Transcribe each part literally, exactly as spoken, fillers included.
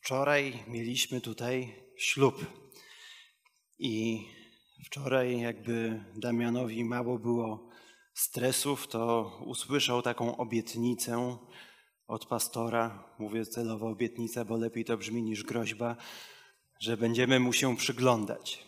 Wczoraj mieliśmy tutaj ślub i wczoraj jakby Damianowi mało było stresów, to usłyszał taką obietnicę od pastora, mówię celowo obietnica, bo lepiej to brzmi niż groźba, że będziemy mu się przyglądać.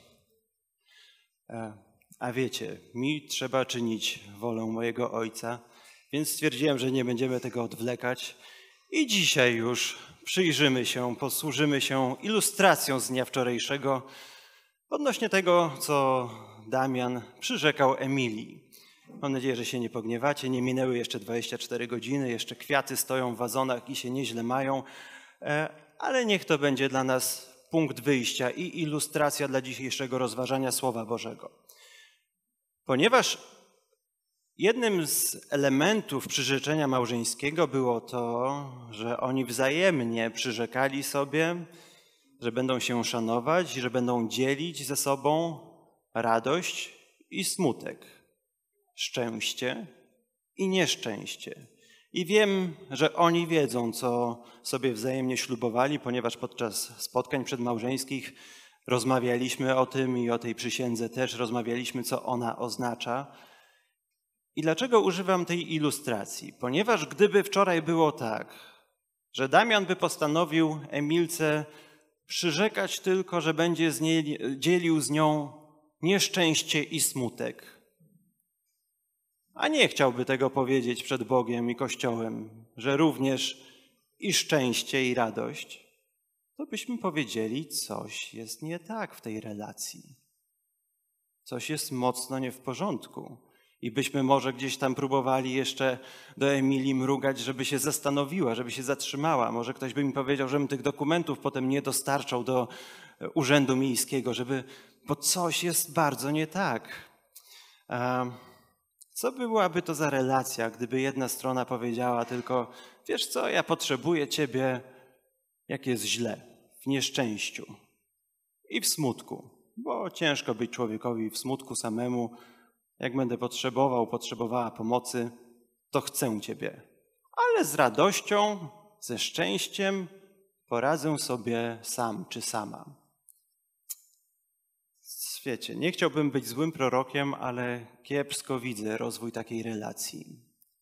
A wiecie, mi trzeba czynić wolę mojego Ojca, więc stwierdziłem, że nie będziemy tego odwlekać i dzisiaj już przyjrzymy się, posłużymy się ilustracją z dnia wczorajszego odnośnie tego, co Damian przyrzekał Emilii. Mam nadzieję, że się nie pogniewacie, nie minęły jeszcze dwadzieścia cztery godziny, jeszcze kwiaty stoją w wazonach i się nieźle mają, ale niech to będzie dla nas punkt wyjścia i ilustracja dla dzisiejszego rozważania Słowa Bożego. Ponieważ jednym z elementów przyrzeczenia małżeńskiego było to, że oni wzajemnie przyrzekali sobie, że będą się szanować, że będą dzielić ze sobą radość i smutek, szczęście i nieszczęście. I wiem, że oni wiedzą, co sobie wzajemnie ślubowali, ponieważ podczas spotkań przedmałżeńskich rozmawialiśmy o tym i o tej przysiędze też rozmawialiśmy, co ona oznacza. I dlaczego używam tej ilustracji? Ponieważ gdyby wczoraj było tak, że Damian by postanowił Emilce przyrzekać tylko, że będzie z niej, dzielił z nią nieszczęście i smutek, a nie chciałby tego powiedzieć przed Bogiem i Kościołem, że również i szczęście i radość, to byśmy powiedzieli, coś jest nie tak w tej relacji. Coś jest mocno nie w porządku. I byśmy może gdzieś tam próbowali jeszcze do Emilii mrugać, żeby się zastanowiła, żeby się zatrzymała. Może ktoś by mi powiedział, żebym tych dokumentów potem nie dostarczał do Urzędu Miejskiego, żeby, bo coś jest bardzo nie tak. Co byłaby to za relacja, gdyby jedna strona powiedziała tylko, wiesz co, ja potrzebuję ciebie, jak jest źle, w nieszczęściu i w smutku, bo ciężko być człowiekowi w smutku samemu. Jak będę potrzebował, potrzebowała pomocy, to chcę ciebie. Ale z radością, ze szczęściem poradzę sobie sam czy sama. Wiecie, nie chciałbym być złym prorokiem, ale kiepsko widzę rozwój takiej relacji.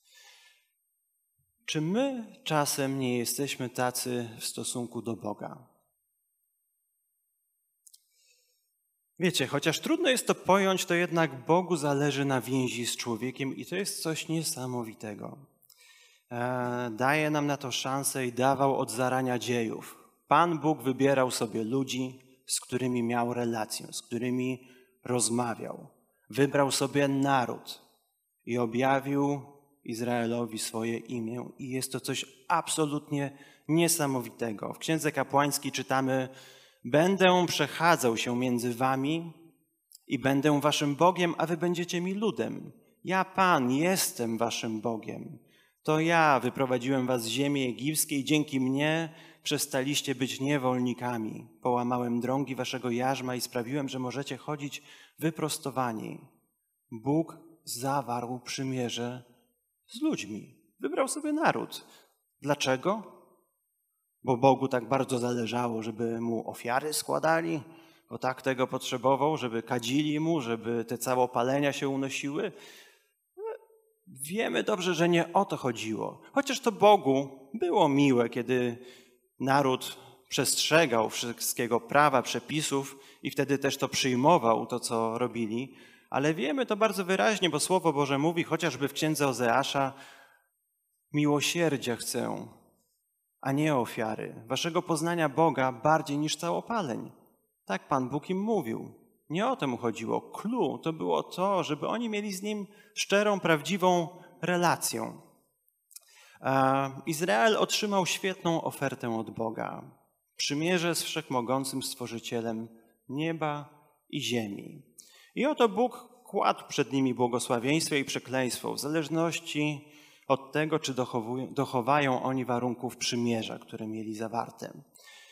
Czy my czasem nie jesteśmy tacy w stosunku do Boga? Wiecie, chociaż trudno jest to pojąć, to jednak Bogu zależy na więzi z człowiekiem i to jest coś niesamowitego. Daje nam na to szansę i dawał od zarania dziejów. Pan Bóg wybierał sobie ludzi, z którymi miał relację, z którymi rozmawiał. Wybrał sobie naród i objawił Izraelowi swoje imię. I jest to coś absolutnie niesamowitego. W Księdze Kapłańskiej czytamy: będę przechadzał się między wami i będę waszym Bogiem, a wy będziecie mi ludem. Ja, Pan, jestem waszym Bogiem. To ja wyprowadziłem was z ziemi egipskiej, dzięki mnie przestaliście być niewolnikami. Połamałem drągi waszego jarzma i sprawiłem, że możecie chodzić wyprostowani. Bóg zawarł przymierze z ludźmi. Wybrał sobie naród. Dlaczego? Bo Bogu tak bardzo zależało, żeby mu ofiary składali, bo tak tego potrzebował, żeby kadzili mu, żeby te całopalenia się unosiły. Wiemy dobrze, że nie o to chodziło. Chociaż to Bogu było miłe, kiedy naród przestrzegał wszystkiego prawa, przepisów i wtedy też to przyjmował, to co robili. Ale wiemy to bardzo wyraźnie, bo Słowo Boże mówi, chociażby w Księdze Ozeasza: miłosierdzia chcę, a nie ofiary, waszego poznania Boga bardziej niż całopaleń. Tak Pan Bóg im mówił. Nie o to mu chodziło. Clue to było to, żeby oni mieli z Nim szczerą, prawdziwą relację. Izrael otrzymał świetną ofertę od Boga. Przymierze z Wszechmogącym Stworzycielem nieba i ziemi. I oto Bóg kładł przed nimi błogosławieństwo i przekleństwo w zależności od tego, czy dochowają oni warunków przymierza, które mieli zawarte.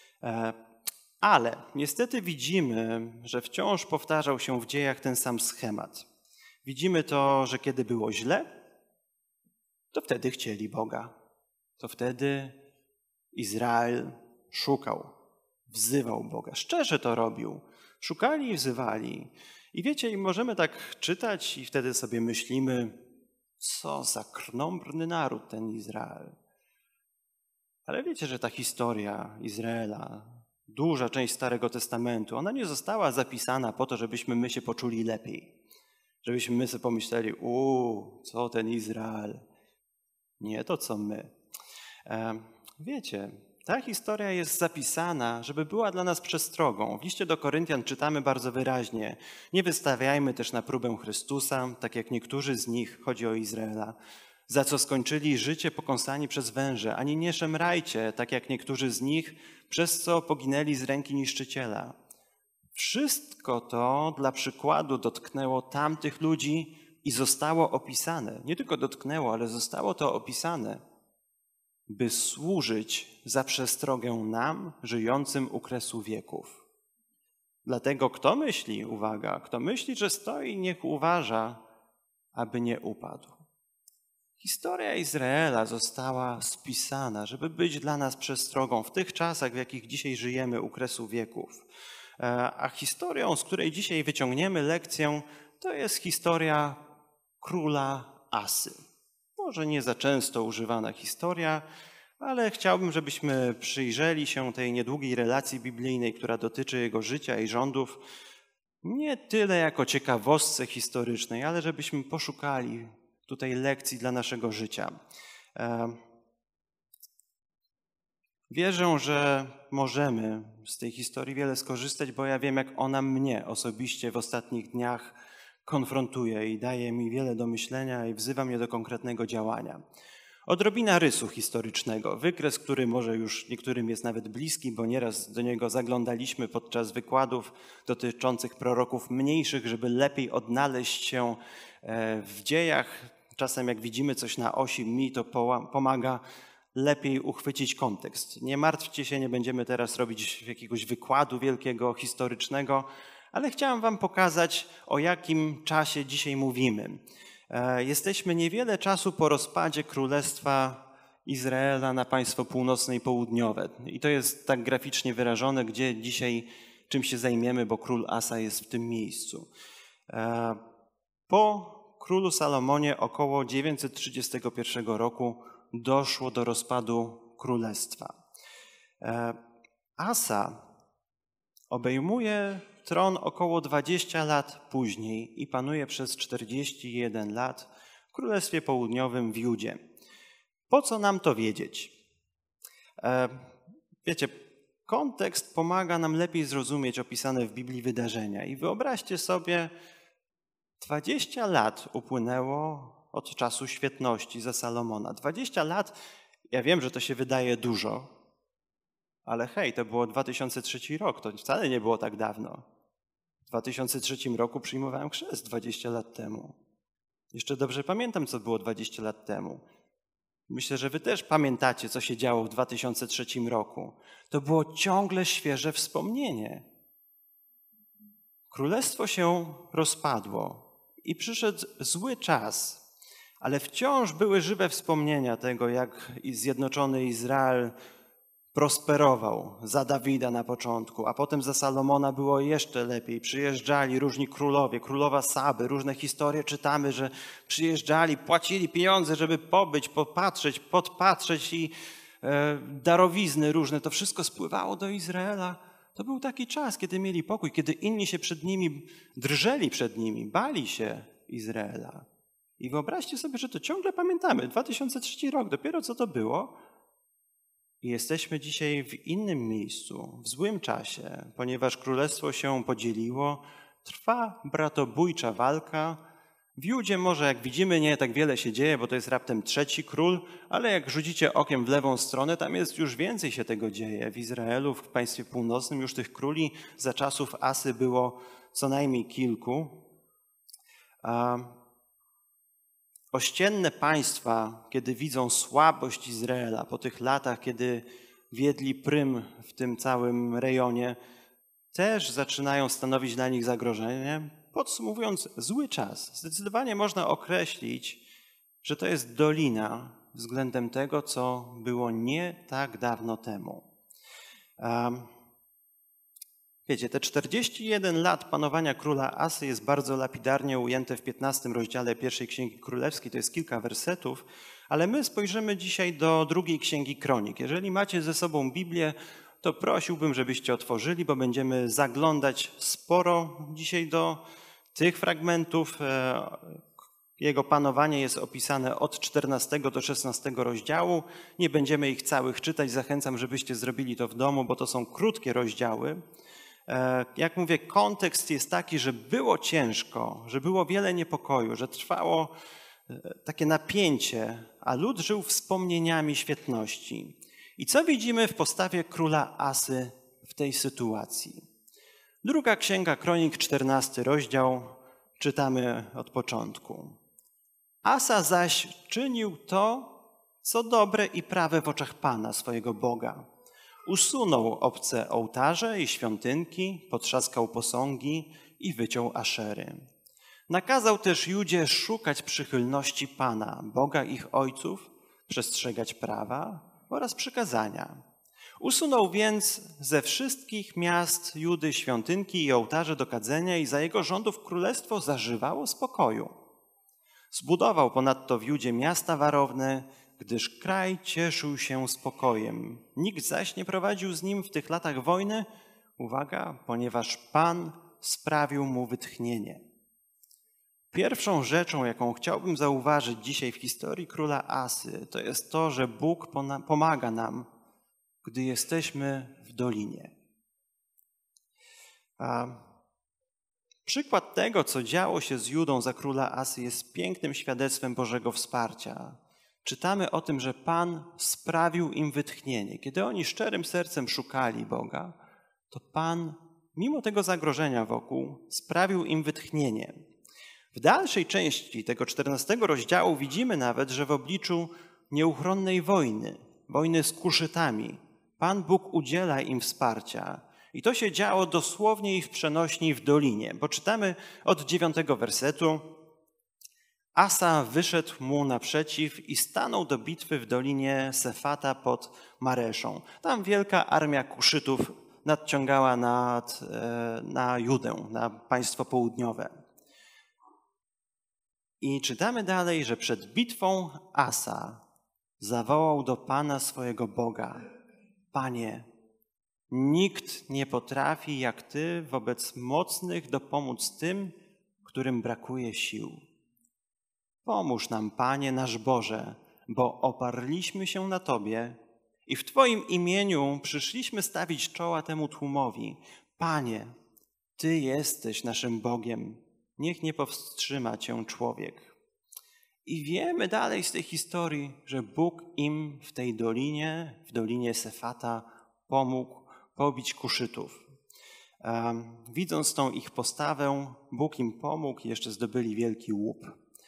Ale niestety widzimy, że wciąż powtarzał się w dziejach ten sam schemat. Widzimy to, że kiedy było źle, to wtedy chcieli Boga. To wtedy Izrael szukał wzywał Boga. Szczerze to robił. Szukali i wzywali. I wiecie, i możemy tak czytać i wtedy sobie myślimy, co za krnąbrny naród ten Izrael. Ale wiecie, że ta historia Izraela, duża część Starego Testamentu, ona nie została zapisana po to, żebyśmy my się poczuli lepiej. Żebyśmy my sobie pomyśleli, uuu, co ten Izrael. Nie to, co my. E, wiecie, ta historia jest zapisana, żeby była dla nas przestrogą. W liście do Koryntian czytamy bardzo wyraźnie. Nie wystawiajmy też na próbę Chrystusa, tak jak niektórzy z nich, chodzi o Izraela, za co skończyli życie pokąsani przez węże, ani nie szemrajcie, tak jak niektórzy z nich, przez co poginęli z ręki niszczyciela. Wszystko to dla przykładu dotknęło tamtych ludzi i zostało opisane. Nie tylko dotknęło, ale zostało to opisane, by służyć za przestrogę nam, żyjącym u kresu wieków. Dlatego kto myśli, uwaga, kto myśli, że stoi, niech uważa, aby nie upadł. Historia Izraela została spisana, żeby być dla nas przestrogą w tych czasach, w jakich dzisiaj żyjemy u kresu wieków. A historią, z której dzisiaj wyciągniemy lekcję, to jest historia króla Asy. Może nie za często używana historia, ale chciałbym, żebyśmy przyjrzeli się tej niedługiej relacji biblijnej, która dotyczy jego życia i rządów, nie tyle jako ciekawostce historycznej, ale żebyśmy poszukali tutaj lekcji dla naszego życia. Wierzę, że możemy z tej historii wiele skorzystać, bo ja wiem, jak ona mnie osobiście w ostatnich dniach konfrontuje i daje mi wiele do myślenia i wzywa mnie do konkretnego działania. Odrobina rysu historycznego, wykres, który może już niektórym jest nawet bliski, bo nieraz do niego zaglądaliśmy podczas wykładów dotyczących proroków mniejszych, żeby lepiej odnaleźć się w dziejach. Czasem jak widzimy coś na osi, mi to pomaga lepiej uchwycić kontekst. Nie martwcie się, nie będziemy teraz robić jakiegoś wykładu wielkiego, historycznego, ale chciałem wam pokazać, o jakim czasie dzisiaj mówimy. Jesteśmy niewiele czasu po rozpadzie Królestwa Izraela na państwo północne i południowe. I to jest tak graficznie wyrażone, gdzie dzisiaj czym się zajmiemy, bo król Asa jest w tym miejscu. Po królu Salomonie około dziewięćset trzydziestego pierwszego roku doszło do rozpadu królestwa. Asa obejmuje tron około dwadzieścia lat później i panuje przez czterdzieści jeden lat w Królestwie Południowym w Judzie. Po co nam to wiedzieć? Wiecie, kontekst pomaga nam lepiej zrozumieć opisane w Biblii wydarzenia. I wyobraźcie sobie, dwadzieścia lat upłynęło od czasu świetności za Salomona. dwadzieścia lat, ja wiem, że to się wydaje dużo, ale hej, to było dwa tysiące trzeci rok, to wcale nie było tak dawno. W dwa tysiące trzecim roku przyjmowałem chrzest dwadzieścia lat temu. Jeszcze dobrze pamiętam, co było dwadzieścia lat temu. Myślę, że wy też pamiętacie, co się działo w dwa tysiące trzecim roku. To było ciągle świeże wspomnienie. Królestwo się rozpadło i przyszedł zły czas, ale wciąż były żywe wspomnienia tego, jak zjednoczony Izrael prosperował za Dawida na początku, a potem za Salomona było jeszcze lepiej. Przyjeżdżali różni królowie, królowa Saby, różne historie czytamy, że przyjeżdżali, płacili pieniądze, żeby pobyć, popatrzeć, podpatrzeć i e, darowizny różne. To wszystko spływało do Izraela. To był taki czas, kiedy mieli pokój, kiedy inni się przed nimi drżeli, przed nimi, bali się Izraela. I wyobraźcie sobie, że to ciągle pamiętamy. dwa tysiące trzeci rok, dopiero co to było. I jesteśmy dzisiaj w innym miejscu, w złym czasie, ponieważ królestwo się podzieliło, trwa bratobójcza walka. W Judzie może, jak widzimy, nie tak wiele się dzieje, bo to jest raptem trzeci król, ale jak rzucicie okiem w lewą stronę, tam jest już więcej się tego dzieje. W Izraelu, w państwie północnym już tych króli za czasów Asy było co najmniej kilku. A ościenne państwa, kiedy widzą słabość Izraela po tych latach, kiedy wiedli prym w tym całym rejonie, też zaczynają stanowić dla nich zagrożenie. Podsumowując, zły czas. Zdecydowanie można określić, że to jest dolina względem tego, co było nie tak dawno temu. Wiecie, te czterdzieści jeden lat panowania króla Asy jest bardzo lapidarnie ujęte w piętnastym rozdziale pierwszej Księgi Królewskiej, to jest kilka wersetów, ale my spojrzymy dzisiaj do drugiej Księgi Kronik. Jeżeli macie ze sobą Biblię, to prosiłbym, żebyście otworzyli, bo będziemy zaglądać sporo dzisiaj do tych fragmentów. Jego panowanie jest opisane od czternastego do szesnastego rozdziału. Nie będziemy ich całych czytać, zachęcam, żebyście zrobili to w domu, bo to są krótkie rozdziały. Jak mówię, kontekst jest taki, że było ciężko, że było wiele niepokoju, że trwało takie napięcie, a lud żył wspomnieniami świetności. I co widzimy w postawie króla Asy w tej sytuacji? Druga Księga Kronik, czternasty rozdział, czytamy od początku. Asa zaś czynił to, co dobre i prawe w oczach Pana, swojego Boga. Usunął obce ołtarze i świątynki, potrzaskał posągi i wyciął aszery. Nakazał też Judzie szukać przychylności Pana, Boga ich ojców, przestrzegać prawa oraz przykazania. Usunął więc ze wszystkich miast Judy świątynki i ołtarze do kadzenia i za jego rządów królestwo zażywało spokoju. Zbudował ponadto w Judzie miasta warowne, gdyż kraj cieszył się spokojem. Nikt zaś nie prowadził z nim w tych latach wojny, uwaga, ponieważ Pan sprawił mu wytchnienie. Pierwszą rzeczą, jaką chciałbym zauważyć dzisiaj w historii króla Asy, to jest to, że Bóg pomaga nam, gdy jesteśmy w dolinie. A przykład tego, co działo się z Judą za króla Asy, jest pięknym świadectwem Bożego wsparcia. Czytamy o tym, że Pan sprawił im wytchnienie. Kiedy oni szczerym sercem szukali Boga, to Pan, mimo tego zagrożenia wokół, sprawił im wytchnienie. W dalszej części tego czternastego rozdziału widzimy nawet, że w obliczu nieuchronnej wojny, wojny z Kuszytami, Pan Bóg udziela im wsparcia. I to się działo dosłownie i w przenośni w dolinie, bo czytamy od dziewiątego wersetu. Asa wyszedł mu naprzeciw i stanął do bitwy w dolinie Sefata pod Mareszą. Tam wielka armia Kuszytów nadciągała nad, na Judę, na państwo południowe. I czytamy dalej, że przed bitwą Asa zawołał do Pana swojego Boga: Panie, nikt nie potrafi jak Ty wobec mocnych dopomóc tym, którym brakuje sił. Pomóż nam, Panie nasz Boże, bo oparliśmy się na Tobie i w Twoim imieniu przyszliśmy stawić czoła temu tłumowi. Panie, Ty jesteś naszym Bogiem. Niech nie powstrzyma Cię człowiek. I wiemy dalej z tej historii, że Bóg im w tej dolinie, w dolinie Sefata, pomógł pobić Kuszytów. Um, widząc tą ich postawę, Bóg im pomógł i jeszcze zdobyli wielki łup.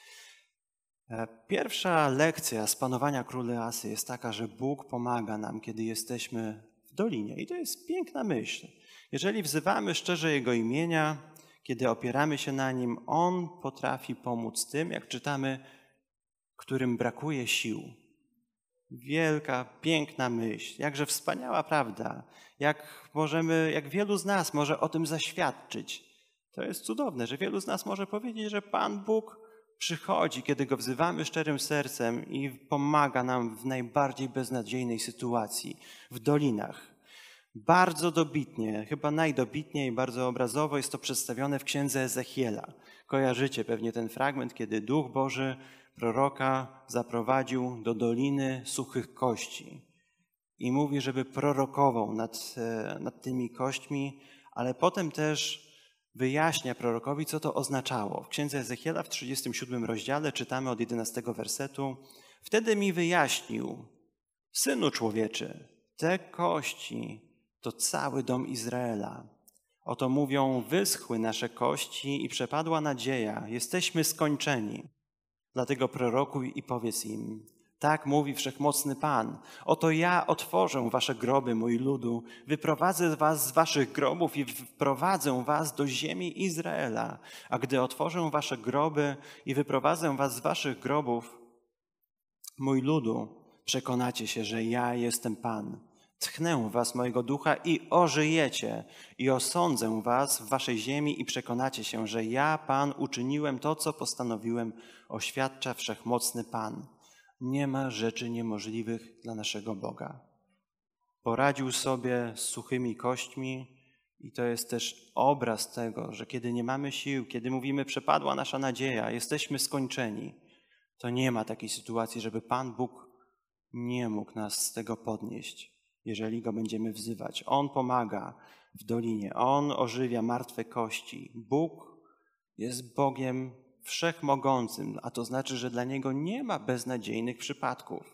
Pierwsza lekcja z panowania króla Asy jest taka, że Bóg pomaga nam, kiedy jesteśmy w dolinie. I to jest piękna myśl. Jeżeli wzywamy szczerze Jego imienia, kiedy opieramy się na Nim, On potrafi pomóc tym, jak czytamy, którym brakuje sił. Wielka, piękna myśl, jakże wspaniała prawda, jak możemy, jak wielu z nas może o tym zaświadczyć. To jest cudowne, że wielu z nas może powiedzieć, że Pan Bóg przychodzi, kiedy Go wzywamy szczerym sercem i pomaga nam w najbardziej beznadziejnej sytuacji, w dolinach. Bardzo dobitnie, chyba najdobitniej i bardzo obrazowo jest to przedstawione w księdze Ezechiela. Kojarzycie pewnie ten fragment, kiedy Duch Boży proroka zaprowadził do doliny suchych kości i mówi, żeby prorokował nad, nad tymi kośćmi, ale potem też wyjaśnia prorokowi, co to oznaczało. W księdze Ezechiela w trzydziestym siódmym rozdziale czytamy od jedenastego wersetu. Wtedy mi wyjaśnił: Synu człowieczy, te kości to cały dom Izraela. Oto mówią, wyschły nasze kości i przepadła nadzieja, jesteśmy skończeni. Dlatego prorokuj i powiedz im: tak mówi Wszechmocny Pan, oto ja otworzę wasze groby, mój ludu, wyprowadzę was z waszych grobów i wprowadzę was do ziemi Izraela. A gdy otworzę wasze groby i wyprowadzę was z waszych grobów, mój ludu, przekonacie się, że ja jestem Pan. Tchnę w was mojego ducha i ożyjecie i osądzę was w waszej ziemi i przekonacie się, że ja, Pan, uczyniłem to, co postanowiłem, oświadcza wszechmocny Pan. Nie ma rzeczy niemożliwych dla naszego Boga. Poradził sobie z suchymi kośćmi i to jest też obraz tego, że kiedy nie mamy sił, kiedy mówimy przepadła nasza nadzieja, jesteśmy skończeni, to nie ma takiej sytuacji, żeby Pan Bóg nie mógł nas z tego podnieść, jeżeli Go będziemy wzywać. On pomaga w dolinie, On ożywia martwe kości. Bóg jest Bogiem wszechmogącym, a to znaczy, że dla Niego nie ma beznadziejnych przypadków.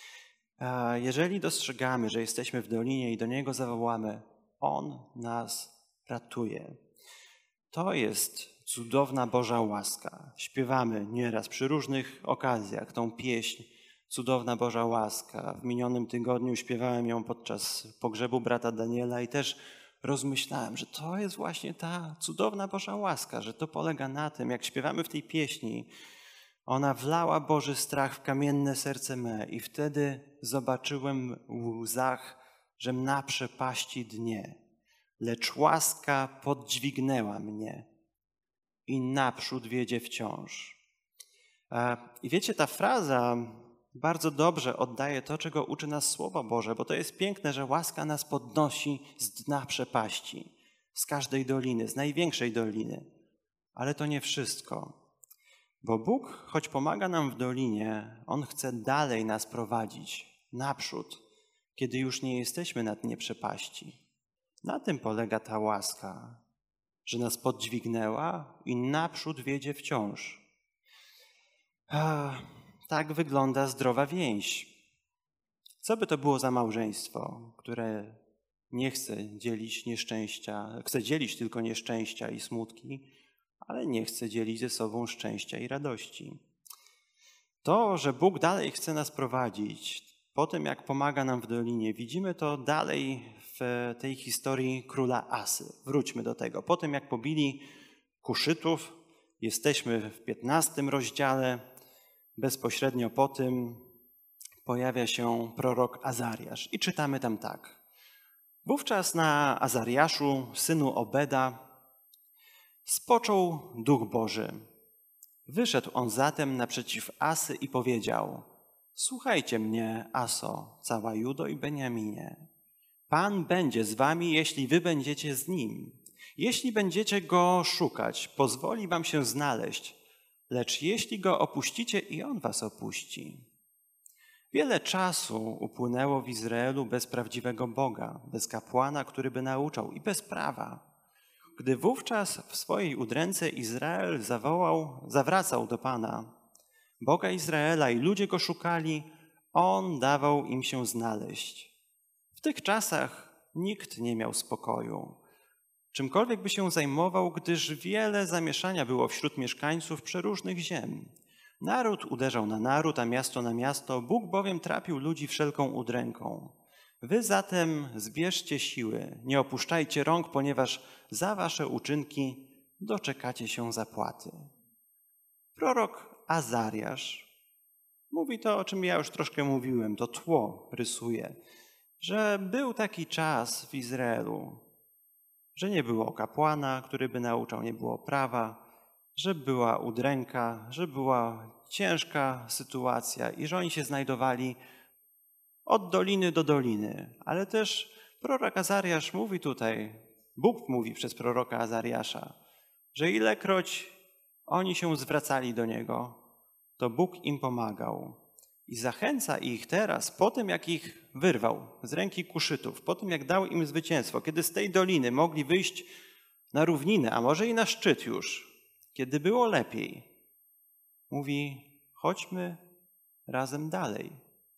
A jeżeli dostrzegamy, że jesteśmy w dolinie i do Niego zawołamy, On nas ratuje. To jest cudowna Boża łaska. Śpiewamy nieraz przy różnych okazjach tą pieśń Cudowna Boża łaska. W minionym tygodniu śpiewałem ją podczas pogrzebu brata Daniela i też rozmyślałem, że to jest właśnie ta cudowna Boża łaska, że to polega na tym, jak śpiewamy w tej pieśni, ona wlała Boży strach w kamienne serce me i wtedy zobaczyłem w łzach, żem na przepaści dnie, lecz łaska podźwignęła mnie i naprzód wiedzie wciąż. I wiecie, ta fraza bardzo dobrze oddaje to, czego uczy nas Słowo Boże, bo to jest piękne, że łaska nas podnosi z dna przepaści, z każdej doliny, z największej doliny. Ale to nie wszystko, bo Bóg, choć pomaga nam w dolinie, On chce dalej nas prowadzić, naprzód, kiedy już nie jesteśmy na dnie przepaści. Na tym polega ta łaska, że nas podźwignęła i naprzód wiedzie wciąż. A, tak wygląda zdrowa więź. Co by to było za małżeństwo, które nie chce dzielić nieszczęścia, chce dzielić tylko nieszczęścia i smutki, ale nie chce dzielić ze sobą szczęścia i radości. To, że Bóg dalej chce nas prowadzić, po tym jak pomaga nam w dolinie, widzimy to dalej w tej historii króla Asy. Wróćmy do tego. Po tym jak pobili Kuszytów, jesteśmy w piętnastym rozdziale, bezpośrednio po tym pojawia się prorok Azariasz i czytamy tam tak. Wówczas na Azariaszu, synu Obeda, spoczął Duch Boży. Wyszedł on zatem naprzeciw Asy i powiedział: Słuchajcie mnie, Aso, cała Judo i Beniaminie. Pan będzie z wami, jeśli wy będziecie z Nim. Jeśli będziecie Go szukać, pozwoli wam się znaleźć, lecz jeśli Go opuścicie, i On was opuści. Wiele czasu upłynęło w Izraelu bez prawdziwego Boga, bez kapłana, który by nauczał, i bez prawa. Gdy wówczas w swojej udręce Izrael zawołał, zawracał do Pana, Boga Izraela, i ludzie Go szukali, On dawał im się znaleźć. W tych czasach nikt nie miał spokoju, czymkolwiek by się zajmował, gdyż wiele zamieszania było wśród mieszkańców przeróżnych ziem. Naród uderzał na naród, a miasto na miasto, Bóg bowiem trapił ludzi wszelką udręką. Wy zatem zbierzcie siły, nie opuszczajcie rąk, ponieważ za wasze uczynki doczekacie się zapłaty. Prorok Azariasz mówi to, o czym ja już troszkę mówiłem, to tło rysuje, że był taki czas w Izraelu, że nie było kapłana, który by nauczał, nie było prawa, że była udręka, że była ciężka sytuacja i że oni się znajdowali od doliny do doliny. Ale też prorok Azariasz mówi tutaj, Bóg mówi przez proroka Azariasza, że ilekroć oni się zwracali do Niego, to Bóg im pomagał. I zachęca ich teraz, po tym jak ich wyrwał z ręki Kuszytów, po tym jak dał im zwycięstwo, kiedy z tej doliny mogli wyjść na równinę, a może i na szczyt już, kiedy było lepiej, mówi, chodźmy razem dalej.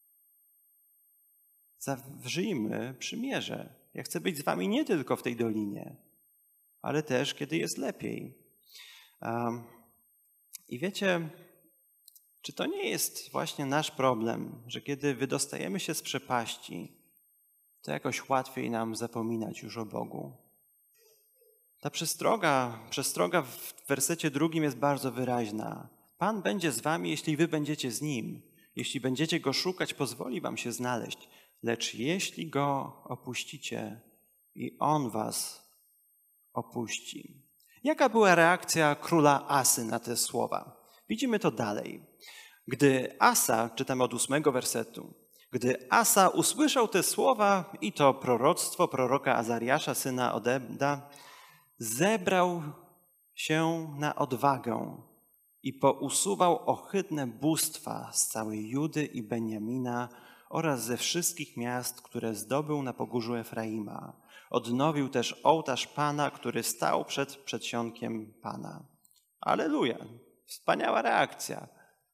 Zawrzyjmy przymierze. Ja chcę być z wami nie tylko w tej dolinie, ale też kiedy jest lepiej. Um, I wiecie, czy to nie jest właśnie nasz problem, że kiedy wydostajemy się z przepaści, to jakoś łatwiej nam zapominać już o Bogu? Ta przestroga, przestroga w wersecie drugim jest bardzo wyraźna. Pan będzie z wami, jeśli wy będziecie z Nim. Jeśli będziecie Go szukać, pozwoli wam się znaleźć. Lecz jeśli go opuścicie i on was opuści. Jaka była reakcja króla Asy na te słowa? Widzimy to dalej. Gdy Asa, czytamy od ósmego wersetu, gdy Asa usłyszał te słowa i to proroctwo proroka Azariasza, syna Odeda, zebrał się na odwagę i pousuwał ohydne bóstwa z całej Judy i Beniamina oraz ze wszystkich miast, które zdobył na pogórzu Efraima. Odnowił też ołtarz Pana, który stał przed przedsionkiem Pana. Alleluja! Wspaniała reakcja.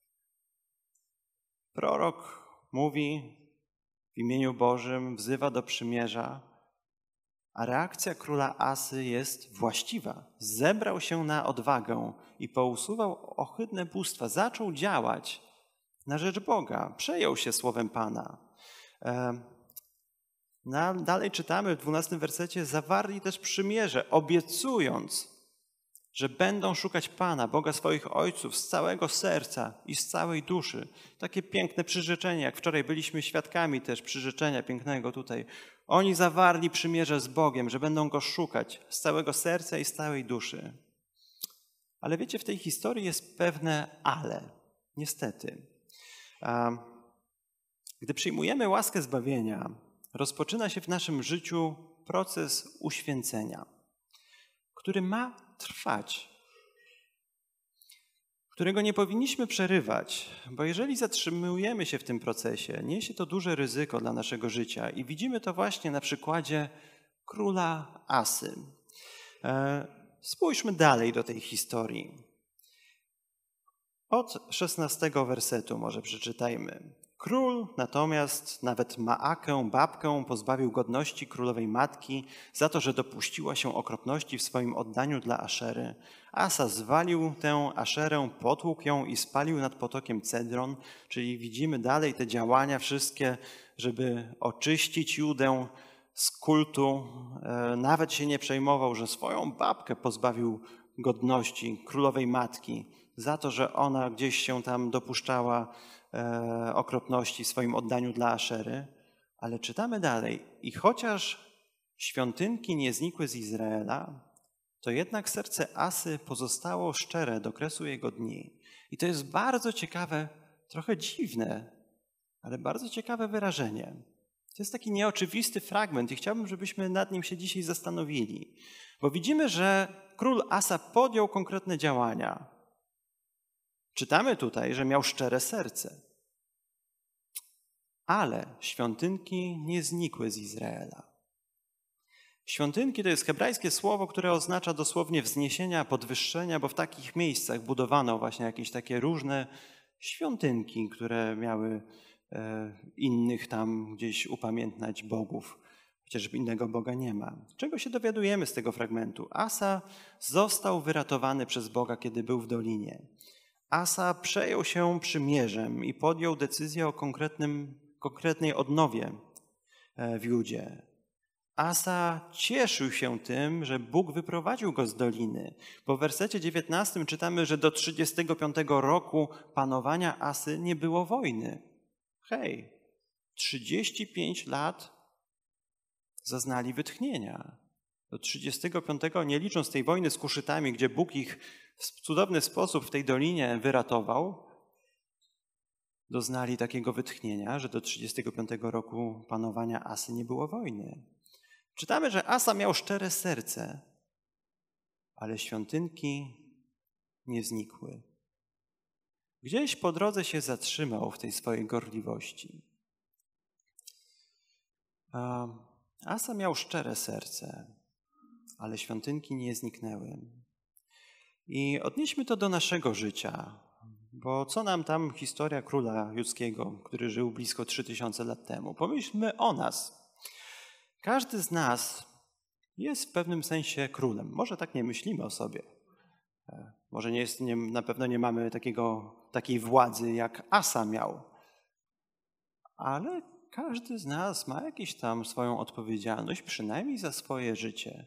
Prorok mówi w imieniu Bożym, wzywa do przymierza, a reakcja króla Asy jest właściwa. Zebrał się na odwagę i pousuwał ohydne bóstwa. Zaczął działać na rzecz Boga. Przejął się słowem Pana. No, dalej czytamy w dwunastym wersecie, zawarli też przymierze, obiecując, że będą szukać Pana, Boga swoich ojców z całego serca i z całej duszy. Takie piękne przyrzeczenie, jak wczoraj byliśmy świadkami też przyrzeczenia pięknego tutaj. Oni zawarli przymierze z Bogiem, że będą Go szukać z całego serca i z całej duszy. Ale wiecie, w tej historii jest pewne ale. Niestety. Gdy przyjmujemy łaskę zbawienia, rozpoczyna się w naszym życiu proces uświęcenia, który ma trwać, którego nie powinniśmy przerywać, bo jeżeli zatrzymujemy się w tym procesie, niesie to duże ryzyko dla naszego życia i widzimy to właśnie na przykładzie króla Asy. Spójrzmy dalej do tej historii. Od szesnastego wersetu może przeczytajmy. Król natomiast nawet Maakę, babkę, pozbawił godności królowej matki za to, że dopuściła się okropności w swoim oddaniu dla Aszery. Asa zwalił tę Aszerę, potłukł ją i spalił nad potokiem Cedron, czyli widzimy dalej te działania wszystkie, żeby oczyścić Judę z kultu. Nawet się nie przejmował, że swoją babkę pozbawił godności królowej matki za to, że ona gdzieś się tam dopuszczała e, okropności w swoim oddaniu dla Aszery. Ale czytamy dalej. I chociaż świątynki nie znikły z Izraela, to jednak serce Asy pozostało szczere do kresu jego dni. I to jest bardzo ciekawe, trochę dziwne, ale bardzo ciekawe wyrażenie. To jest taki nieoczywisty fragment i chciałbym, żebyśmy nad nim się dzisiaj zastanowili. Bo widzimy, że król Asa podjął konkretne działania. Czytamy tutaj, że miał szczere serce. Ale świątynki nie znikły z Izraela. Świątynki to jest hebrajskie słowo, które oznacza dosłownie wzniesienia, podwyższenia, bo w takich miejscach budowano właśnie jakieś takie różne świątynki, które miały e, innych tam gdzieś upamiętniać bogów, chociaż innego Boga nie ma. Czego się dowiadujemy z tego fragmentu? Asa został wyratowany przez Boga, kiedy był w dolinie. Asa przejął się przymierzem i podjął decyzję o konkretnym, konkretnej odnowie w Judzie. Asa cieszył się tym, że Bóg wyprowadził go z doliny. Bo w wersecie dziewiętnastym czytamy, że do trzydziestego piątego roku panowania Asy nie było wojny. Hej, trzydzieści pięć lat zaznali wytchnienia. Do trzydziestego piątego, nie licząc tej wojny z Kuszytami, gdzie Bóg ich w cudowny sposób w tej dolinie wyratował, doznali takiego wytchnienia, że do trzydziestego piątego roku panowania Asy nie było wojny. Czytamy, że Asa miał szczere serce, ale świątynki nie znikły. Gdzieś po drodze się zatrzymał w tej swojej gorliwości. Asa miał szczere serce, ale świątynki nie zniknęły. I odnieśmy to do naszego życia, bo co nam tam historia króla judzkiego, który żył blisko trzy tysiące lat temu? Pomyślmy o nas. Każdy z nas jest w pewnym sensie królem. Może tak nie myślimy o sobie. Może nie jest, nie, na pewno nie mamy takiego, takiej władzy, jak Asa miał. Ale każdy z nas ma jakąś tam swoją odpowiedzialność, przynajmniej za swoje życie.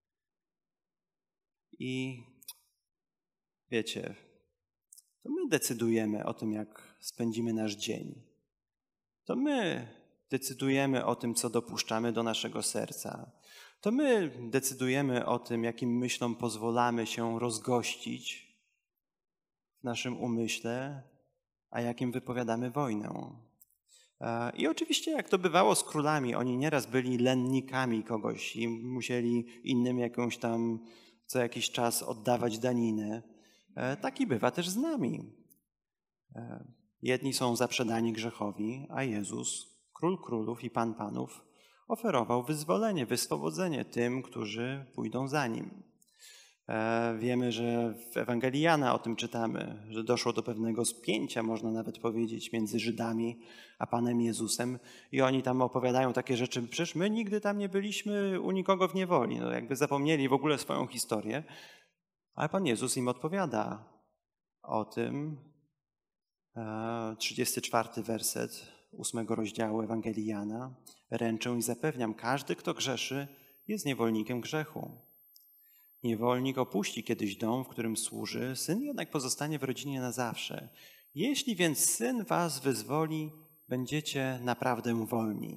I wiecie, to my decydujemy o tym, jak spędzimy nasz dzień. To my decydujemy o tym, co dopuszczamy do naszego serca. To my decydujemy o tym, jakim myślom pozwalamy się rozgościć w naszym umyśle, a jakim wypowiadamy wojnę. I oczywiście, jak to bywało z królami, oni nieraz byli lennikami kogoś i musieli innym jakąś tam co jakiś czas oddawać daninę. Taki bywa też z nami. Jedni są zaprzedani grzechowi, a Jezus, Król Królów i Pan Panów, oferował wyzwolenie, wyswobodzenie tym, którzy pójdą za Nim. Wiemy, że w Ewangelii Jana o tym czytamy, że doszło do pewnego spięcia, można nawet powiedzieć, między Żydami a Panem Jezusem i oni tam opowiadają takie rzeczy, przecież my nigdy tam nie byliśmy u nikogo w niewoli, no jakby zapomnieli w ogóle swoją historię, ale Pan Jezus im odpowiada o tym, trzydziesty czwarty werset ósmego rozdziału Ewangelii Jana, ręczę i zapewniam, każdy, kto grzeszy, jest niewolnikiem grzechu. Niewolnik opuści kiedyś dom, w którym służy, syn jednak pozostanie w rodzinie na zawsze. Jeśli więc syn was wyzwoli, będziecie naprawdę wolni.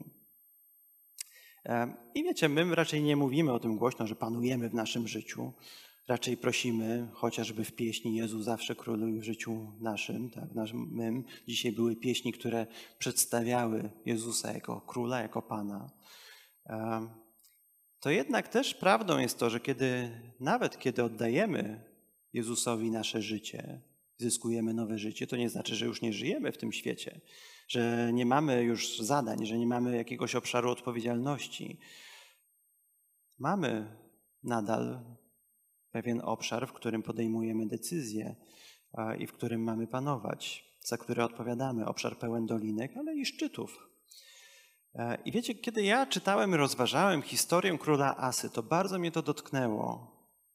I wiecie, my raczej nie mówimy o tym głośno, że panujemy w naszym życiu. Raczej prosimy, chociażby w pieśni Jezu zawsze króluj w życiu naszym. Tak, naszym. Dzisiaj były pieśni, które przedstawiały Jezusa jako króla, jako Pana. To jednak też prawdą jest to, że kiedy, nawet kiedy oddajemy Jezusowi nasze życie, zyskujemy nowe życie, to nie znaczy, że już nie żyjemy w tym świecie, że nie mamy już zadań, że nie mamy jakiegoś obszaru odpowiedzialności. Mamy nadal pewien obszar, w którym podejmujemy decyzje i w którym mamy panować, za które odpowiadamy. Obszar pełen dolinek, ale i szczytów. I wiecie, kiedy ja czytałem i rozważałem historię króla Asy, to bardzo mnie to dotknęło,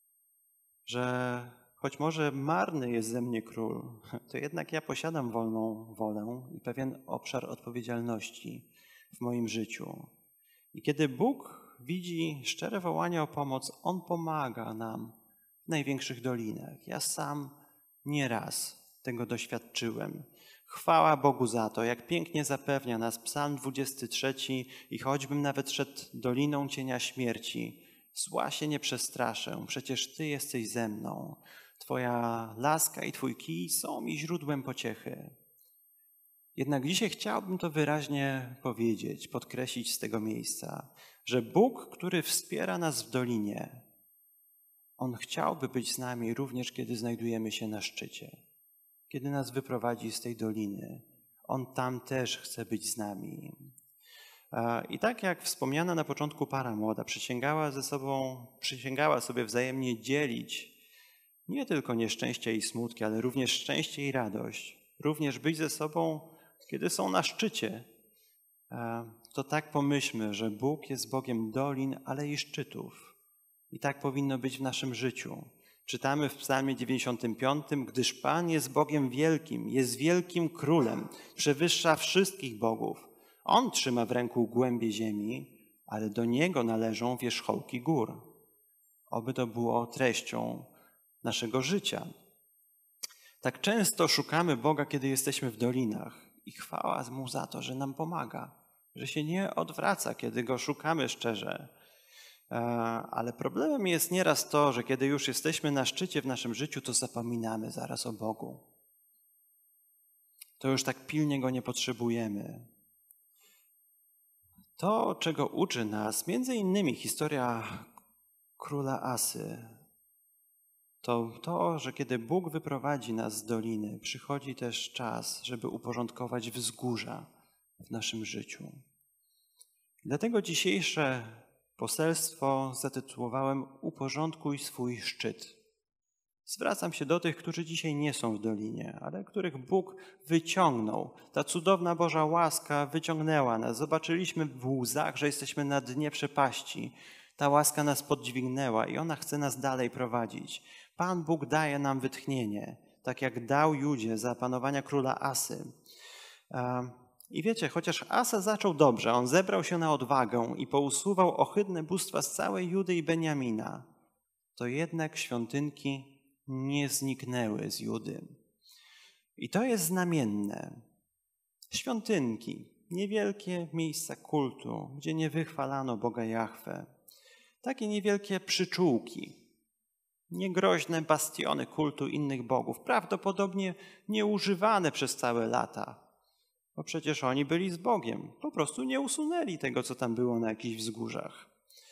że choć może marny jest ze mnie król, to jednak ja posiadam wolną wolę i pewien obszar odpowiedzialności w moim życiu. I kiedy Bóg widzi szczere wołanie o pomoc, On pomaga nam w największych dolinach. Ja sam nieraz tego doświadczyłem. Chwała Bogu za to, jak pięknie zapewnia nas Psalm dwudziesty trzeci i choćbym nawet szedł doliną cienia śmierci, zła się nie przestraszę, przecież Ty jesteś ze mną. Twoja laska i Twój kij są mi źródłem pociechy. Jednak dzisiaj chciałbym to wyraźnie powiedzieć, podkreślić z tego miejsca, że Bóg, który wspiera nas w dolinie, On chciałby być z nami również, kiedy znajdujemy się na szczycie. Kiedy nas wyprowadzi z tej doliny, On tam też chce być z nami. I tak jak wspomniana na początku para młoda przysięgała ze sobą, przysięgała sobie wzajemnie dzielić nie tylko nieszczęścia i smutki, ale również szczęście i radość, również być ze sobą, kiedy są na szczycie, to tak pomyślmy, że Bóg jest Bogiem dolin, ale i szczytów. I tak powinno być w naszym życiu. Czytamy w Psalmie dziewięćdziesiątym piątym, gdyż Pan jest Bogiem wielkim, jest wielkim królem, przewyższa wszystkich bogów. On trzyma w ręku głębie ziemi, ale do Niego należą wierzchołki gór. Oby to było treścią naszego życia. Tak często szukamy Boga, kiedy jesteśmy w dolinach i chwała Mu za to, że nam pomaga, że się nie odwraca, kiedy Go szukamy szczerze. Ale problemem jest nieraz to, że kiedy już jesteśmy na szczycie w naszym życiu, to zapominamy zaraz o Bogu. To już tak pilnie Go nie potrzebujemy. To, czego uczy nas między innymi historia króla Asy, to to, że kiedy Bóg wyprowadzi nas z doliny, przychodzi też czas, żeby uporządkować wzgórza w naszym życiu. Dlatego dzisiejsze poselstwo zatytułowałem Uporządkuj swój szczyt. Zwracam się do tych, którzy dzisiaj nie są w dolinie, ale których Bóg wyciągnął. Ta cudowna Boża łaska wyciągnęła nas. Zobaczyliśmy w łzach, że jesteśmy na dnie przepaści. Ta łaska nas podźwignęła i ona chce nas dalej prowadzić. Pan Bóg daje nam wytchnienie, tak jak dał Judzie za panowania króla Asy. I wiecie, chociaż Asa zaczął dobrze, on zebrał się na odwagę i pousuwał ohydne bóstwa z całej Judy i Beniamina, to jednak świątynki nie zniknęły z Judy. I to jest znamienne. Świątynki. niewielkie miejsca kultu, gdzie nie wychwalano Boga Jahwe. Takie niewielkie przyczółki, niegroźne bastiony kultu innych bogów, prawdopodobnie nieużywane przez całe lata, bo przecież oni byli z Bogiem. Po prostu nie usunęli tego, co tam było na jakichś wzgórzach.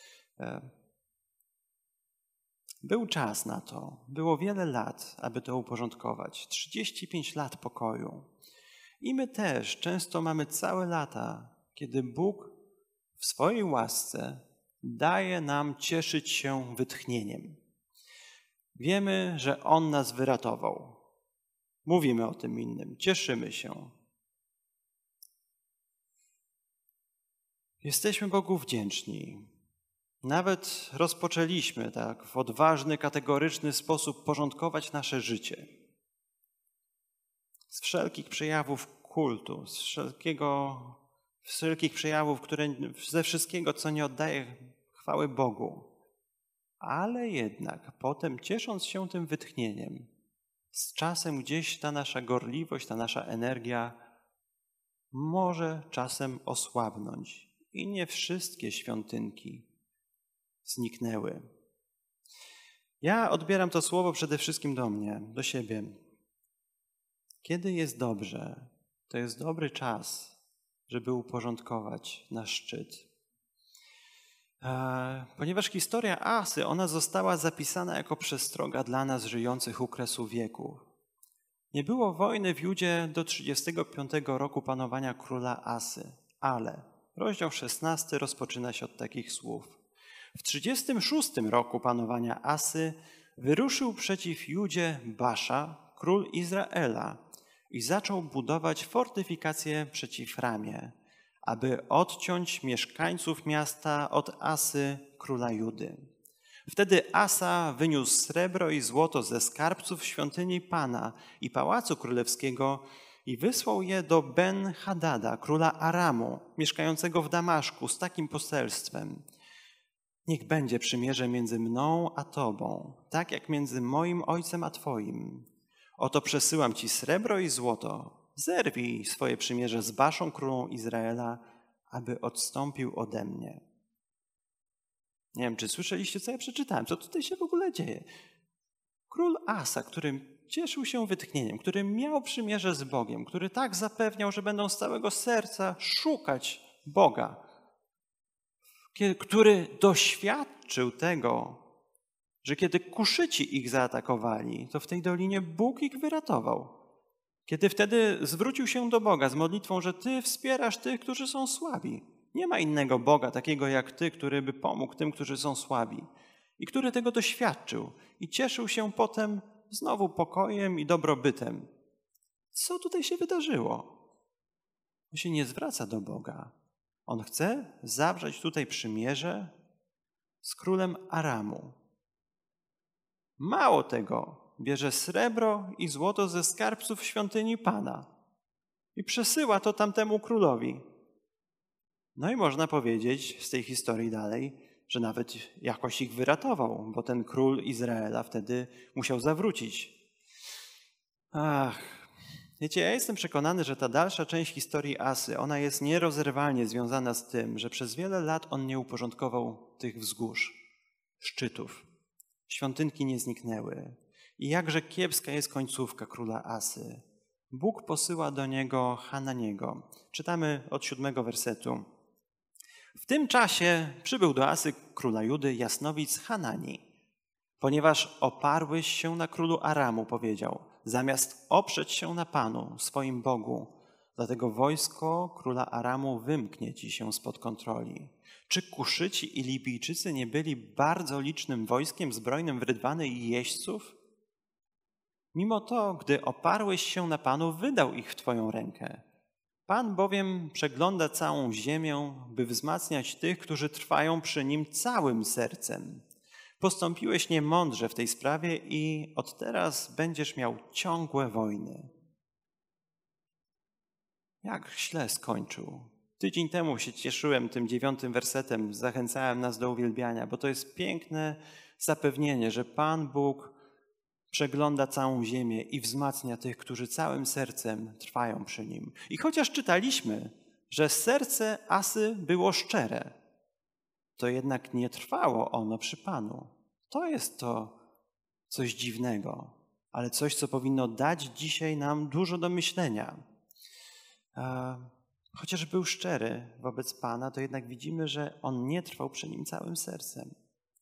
Był czas na to, było wiele lat, aby to uporządkować. trzydzieści pięć lat pokoju. I my też często mamy całe lata, kiedy Bóg w swojej łasce daje nam cieszyć się wytchnieniem. Wiemy, że On nas wyratował. Mówimy o tym innym, cieszymy się. Jesteśmy Bogu wdzięczni. Nawet rozpoczęliśmy tak w odważny, kategoryczny sposób porządkować nasze życie. Z wszelkich przejawów kultu, z wszelkiego, z wszelkich przejawów, które, ze wszystkiego, co nie oddaje chwały Bogu. Ale jednak potem, ciesząc się tym wytchnieniem, z czasem gdzieś ta nasza gorliwość, ta nasza energia może czasem osłabnąć i nie wszystkie świątynki zniknęły. Ja odbieram to słowo przede wszystkim do mnie, do siebie. Kiedy jest dobrze, to jest dobry czas, żeby uporządkować nasz szczyt. Ponieważ historia Asy, ona została zapisana jako przestroga dla nas żyjących u kresu wieków. Nie było wojny w Judzie do trzydziestego piątego roku panowania króla Asy, ale rozdział szesnasty rozpoczyna się od takich słów. W trzydziestym szóstym roku panowania Asy wyruszył przeciw Judzie Basza, król Izraela, i zaczął budować fortyfikacje przeciw Ramie, aby odciąć mieszkańców miasta od Asy, króla Judy. Wtedy Asa wyniósł srebro i złoto ze skarbców świątyni Pana i pałacu królewskiego i wysłał je do Ben-Hadada, króla Aramu, mieszkającego w Damaszku, z takim poselstwem. Niech będzie przymierze między mną a Tobą, tak jak między moim ojcem a Twoim. Oto przesyłam Ci srebro i złoto. Zerwij swoje przymierze z Baszą, królą Izraela, aby odstąpił ode mnie. Nie wiem, czy słyszeliście, co ja przeczytałem, co tutaj się w ogóle dzieje. Król Asa, który cieszył się wytchnieniem, który miał przymierze z Bogiem, który tak zapewniał, że będą z całego serca szukać Boga, który doświadczył tego, że kiedy Kuszyci ich zaatakowali, to w tej dolinie Bóg ich wyratował. Kiedy wtedy zwrócił się do Boga z modlitwą, że Ty wspierasz tych, którzy są słabi. Nie ma innego Boga takiego jak Ty, który by pomógł tym, którzy są słabi. I który tego doświadczył i cieszył się potem znowu pokojem i dobrobytem. Co tutaj się wydarzyło? On się nie zwraca do Boga. On chce zawrzeć tutaj przymierze z królem Aramu. Mało tego, bierze srebro i złoto ze skarbców świątyni Pana i przesyła to tamtemu królowi. No i można powiedzieć z tej historii dalej, że nawet jakoś ich wyratował, bo ten król Izraela wtedy musiał zawrócić. Ach, wiecie, ja jestem przekonany, że ta dalsza część historii Asy, ona jest nierozerwalnie związana z tym, że przez wiele lat on nie uporządkował tych wzgórz, szczytów. Świątynki nie zniknęły. I jakże kiepska jest końcówka króla Asy. Bóg posyła do niego Hananiego. Czytamy od siódmego wersetu. W tym czasie przybył do Asy króla Judy jasnowic Hanani. Ponieważ oparłeś się na królu Aramu, powiedział, zamiast oprzeć się na Panu, swoim Bogu. Dlatego wojsko króla Aramu wymknie ci się spod kontroli. Czy Kuszyci i Libijczycy nie byli bardzo licznym wojskiem zbrojnym w rydwany i jeźdźców? Mimo to, gdy oparłeś się na Panu, wydał ich w Twoją rękę. Pan bowiem przegląda całą ziemię, by wzmacniać tych, którzy trwają przy Nim całym sercem. Postąpiłeś niemądrze w tej sprawie i od teraz będziesz miał ciągłe wojny. Jak źle skończył. Tydzień temu się cieszyłem tym dziewiątym wersetem, zachęcałem nas do uwielbiania, bo to jest piękne zapewnienie, że Pan Bóg przegląda całą ziemię i wzmacnia tych, którzy całym sercem trwają przy Nim. I chociaż czytaliśmy, że serce Asy było szczere, to jednak nie trwało ono przy Panu. To jest to coś dziwnego, ale coś, co powinno dać dzisiaj nam dużo do myślenia. Chociaż był szczery wobec Pana, to jednak widzimy, że on nie trwał przy nim całym sercem.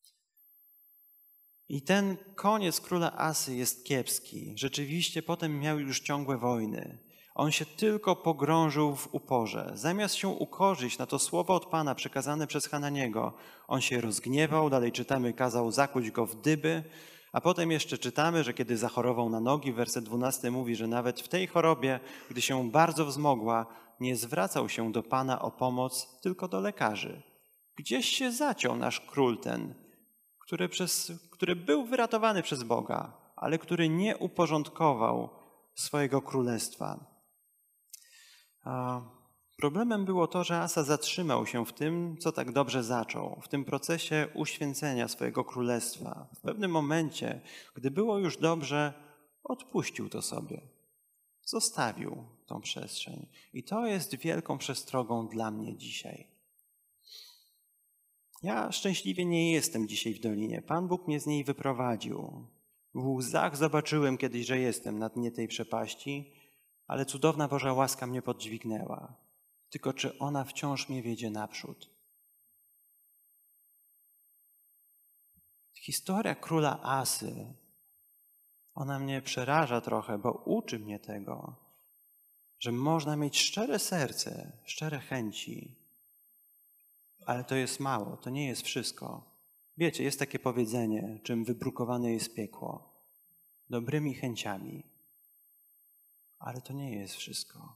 I ten koniec króla Asy jest kiepski. Rzeczywiście potem miał już ciągłe wojny. On się tylko pogrążył w uporze. Zamiast się ukorzyć na to słowo od Pana przekazane przez Hananiego, on się rozgniewał, dalej czytamy, kazał zakuć go w dyby, a potem jeszcze czytamy, że kiedy zachorował na nogi, werset dwunasty mówi, że nawet w tej chorobie, gdy się bardzo wzmogła, nie zwracał się do Pana o pomoc, tylko do lekarzy. Gdzieś się zaciął nasz król ten, który, przez, który był wyratowany przez Boga, ale który nie uporządkował swojego królestwa. A problemem było to, że Asa zatrzymał się w tym, co tak dobrze zaczął, w tym procesie uświęcenia swojego królestwa. W pewnym momencie, gdy było już dobrze, odpuścił to sobie. Zostawił tą przestrzeń. I to jest wielką przestrogą dla mnie dzisiaj. Ja szczęśliwie nie jestem dzisiaj w dolinie. Pan Bóg mnie z niej wyprowadził. W łzach zobaczyłem kiedyś, że jestem na dnie tej przepaści, ale cudowna Boża łaska mnie podźwignęła. Tylko czy ona wciąż mnie wiedzie naprzód? Historia króla Asy, ona mnie przeraża trochę, bo uczy mnie tego, że można mieć szczere serce, szczere chęci, ale to jest mało, to nie jest wszystko. Wiecie, jest takie powiedzenie, czym wybrukowane jest piekło. Dobrymi chęciami. Ale to nie jest wszystko.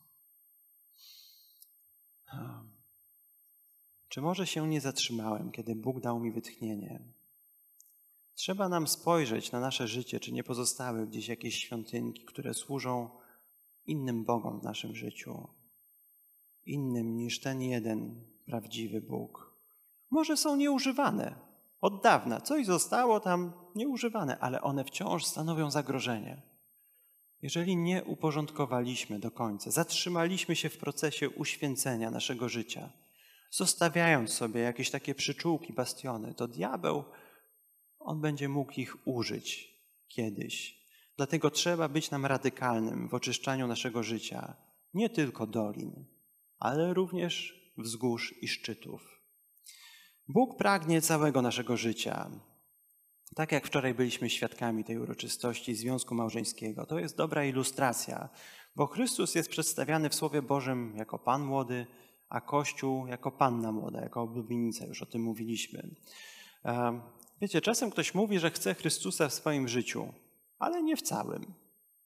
Czy może się nie zatrzymałem, kiedy Bóg dał mi wytchnienie? Trzeba nam spojrzeć na nasze życie, czy nie pozostały gdzieś jakieś świątynki, które służą innym Bogom w naszym życiu. Innym niż ten jeden prawdziwy Bóg. Może są nieużywane. Od dawna coś zostało tam nieużywane, ale one wciąż stanowią zagrożenie. Jeżeli nie uporządkowaliśmy do końca, zatrzymaliśmy się w procesie uświęcenia naszego życia, zostawiając sobie jakieś takie przyczółki, bastiony, to diabeł, on będzie mógł ich użyć kiedyś. Dlatego trzeba być nam radykalnym w oczyszczaniu naszego życia, nie tylko dolin, ale również wzgórz i szczytów. Bóg pragnie całego naszego życia. Tak jak wczoraj byliśmy świadkami tej uroczystości związku małżeńskiego. To jest dobra ilustracja, bo Chrystus jest przedstawiany w Słowie Bożym jako Pan młody, a Kościół jako Panna młoda, jako oblubienica. Już o tym mówiliśmy. Wiecie, czasem ktoś mówi, że chce Chrystusa w swoim życiu, ale nie w całym.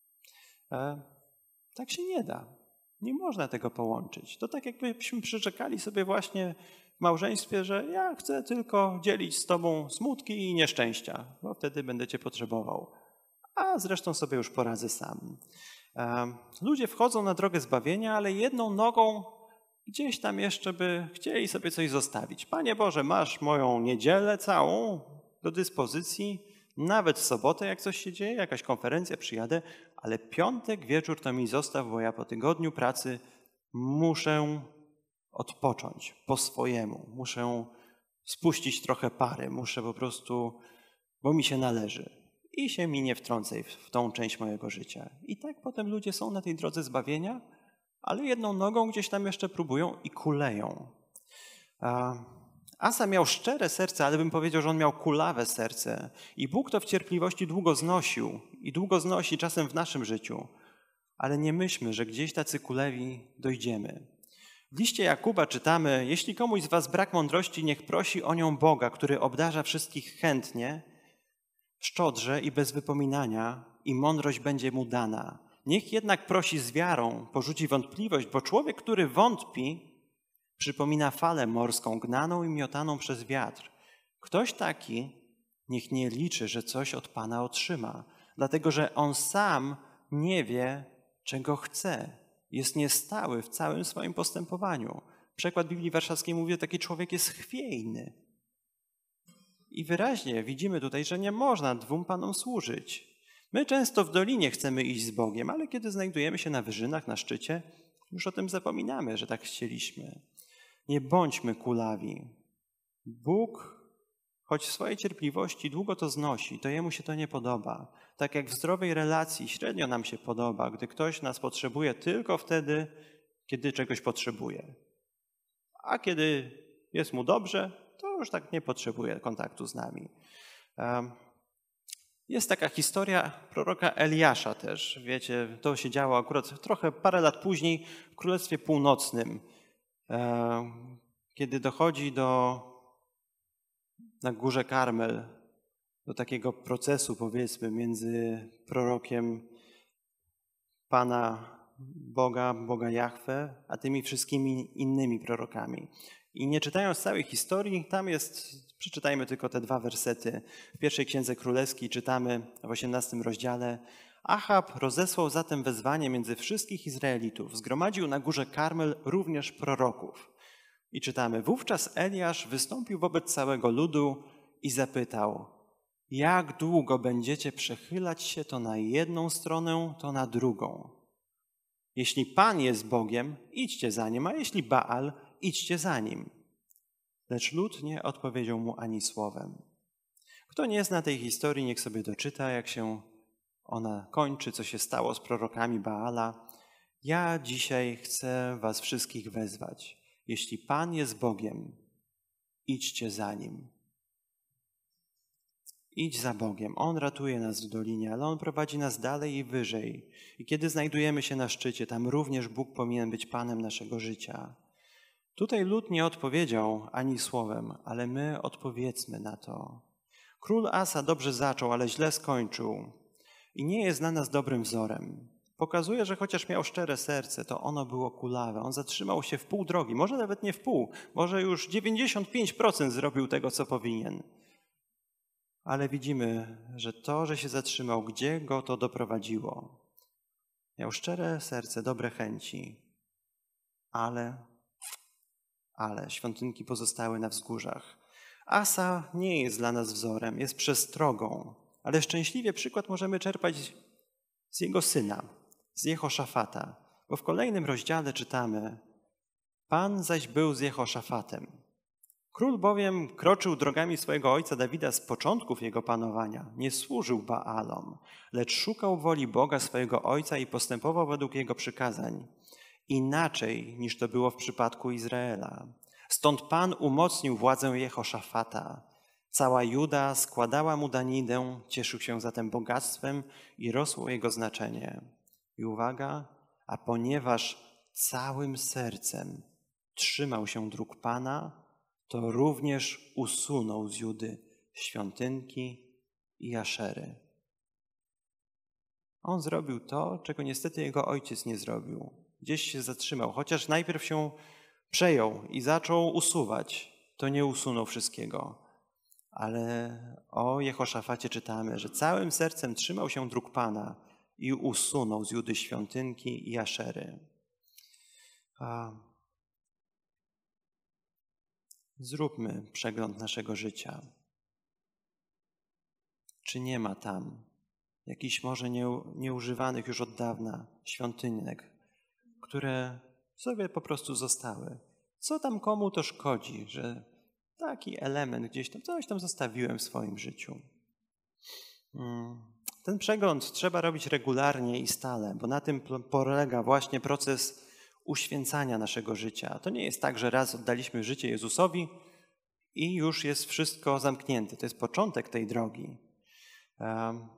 Tak się nie da. Nie można tego połączyć. To tak jakbyśmy przyrzekali sobie właśnie w małżeństwie, że ja chcę tylko dzielić z tobą smutki i nieszczęścia, bo wtedy będę cię potrzebował. A zresztą sobie już poradzę sam. Ludzie wchodzą na drogę zbawienia, ale jedną nogą gdzieś tam jeszcze by chcieli sobie coś zostawić. Panie Boże, masz moją niedzielę całą do dyspozycji, nawet w sobotę jak coś się dzieje, jakaś konferencja, przyjadę, ale piątek wieczór to mi zostaw, bo ja po tygodniu pracy muszę odpocząć po swojemu. Muszę spuścić trochę pary, muszę po prostu, bo mi się należy. I się mi nie wtrącaj w tą część mojego życia. I tak potem ludzie są na tej drodze zbawienia, ale jedną nogą gdzieś tam jeszcze próbują i kuleją. Asa miał szczere serce, ale bym powiedział, że on miał kulawe serce. I Bóg to w cierpliwości długo znosił i długo znosi czasem w naszym życiu. Ale nie myślmy, że gdzieś tacy kulewi dojdziemy. W liście Jakuba czytamy, jeśli komuś z was brak mądrości, niech prosi o nią Boga, który obdarza wszystkich chętnie, szczodrze i bez wypominania i mądrość będzie mu dana. Niech jednak prosi z wiarą, porzuci wątpliwość, bo człowiek, który wątpi, przypomina falę morską, gnaną i miotaną przez wiatr. Ktoś taki niech nie liczy, że coś od Pana otrzyma, dlatego że on sam nie wie, czego chce. Jest niestały w całym swoim postępowaniu. Przekład Biblii Warszawskiej mówi, że taki człowiek jest chwiejny. I wyraźnie widzimy tutaj, że nie można dwóm Panom służyć. My często w dolinie chcemy iść z Bogiem, ale kiedy znajdujemy się na wyżynach, na szczycie, już o tym zapominamy, że tak chcieliśmy. Nie bądźmy kulawi. Bóg, choć w swojej cierpliwości długo to znosi, to Jemu się to nie podoba. Tak jak w zdrowej relacji średnio nam się podoba, gdy ktoś nas potrzebuje tylko wtedy, kiedy czegoś potrzebuje. A kiedy jest mu dobrze, to już tak nie potrzebuje kontaktu z nami. Jest taka historia proroka Eliasza też. Wiecie, to się działo akurat trochę parę lat później w Królestwie Północnym, kiedy dochodzi do na górze Karmel do takiego procesu, powiedzmy, między prorokiem Pana Boga, Boga Jahwe, a tymi wszystkimi innymi prorokami. I nie czytając całej historii, tam jest, przeczytajmy tylko te dwa wersety. W pierwszej Księdze Królewskiej czytamy w osiemnastym rozdziale: Achab rozesłał zatem wezwanie między wszystkich Izraelitów. Zgromadził na górze Karmel również proroków. I czytamy: Wówczas Eliasz wystąpił wobec całego ludu i zapytał: Jak długo będziecie przechylać się to na jedną stronę, to na drugą? Jeśli Pan jest Bogiem, idźcie za Nim, a jeśli Baal, idźcie za Nim. Lecz lud nie odpowiedział mu ani słowem. Kto nie zna tej historii, niech sobie doczyta, jak się ona kończy, co się stało z prorokami Baala. Ja dzisiaj chcę was wszystkich wezwać. Jeśli Pan jest Bogiem, idźcie za Nim. Idź za Bogiem. On ratuje nas w dolinie, ale On prowadzi nas dalej i wyżej. I kiedy znajdujemy się na szczycie, tam również Bóg powinien być Panem naszego życia. Tutaj lud nie odpowiedział ani słowem, ale my odpowiedzmy na to. Król Asa dobrze zaczął, ale źle skończył i nie jest dla nas dobrym wzorem. Pokazuje, że chociaż miał szczere serce, to ono było kulawe. On zatrzymał się w pół drogi, może nawet nie w pół, może już dziewięćdziesiąt pięć procent zrobił tego, co powinien. Ale widzimy, że to, że się zatrzymał, gdzie go to doprowadziło. Miał szczere serce, dobre chęci, ale, ale świątynki pozostały na wzgórzach. Asa nie jest dla nas wzorem, jest przestrogą, ale szczęśliwie przykład możemy czerpać z jego syna, z Jehoszafata, bo w kolejnym rozdziale czytamy: Pan zaś był z Jehoszafatem. Król bowiem kroczył drogami swojego ojca Dawida z początków jego panowania. Nie służył Baalom, lecz szukał woli Boga swojego ojca i postępował według jego przykazań. Inaczej niż to było w przypadku Izraela. Stąd Pan umocnił władzę Jehoszafata. Cała Juda składała mu daninę, cieszył się zatem bogactwem i rosło jego znaczenie. I uwaga, a ponieważ całym sercem trzymał się dróg Pana, to również usunął z Judy świątynki i Aszery. On zrobił to, czego niestety jego ojciec nie zrobił. Gdzieś się zatrzymał, chociaż najpierw się przejął i zaczął usuwać, to nie usunął wszystkiego. Ale o Jehoszafacie czytamy, że całym sercem trzymał się dróg Pana i usunął z Judy świątynki i Aszery. A Zróbmy przegląd naszego życia. Czy nie ma tam jakichś może nieużywanych już od dawna świątynek, które sobie po prostu zostały? Co tam komu to szkodzi, że taki element gdzieś tam, coś tam zostawiłem w swoim życiu? Ten przegląd trzeba robić regularnie i stale, bo na tym polega właśnie proces uświęcania naszego życia. To nie jest tak, że raz oddaliśmy życie Jezusowi i już jest wszystko zamknięte. To jest początek tej drogi. Um,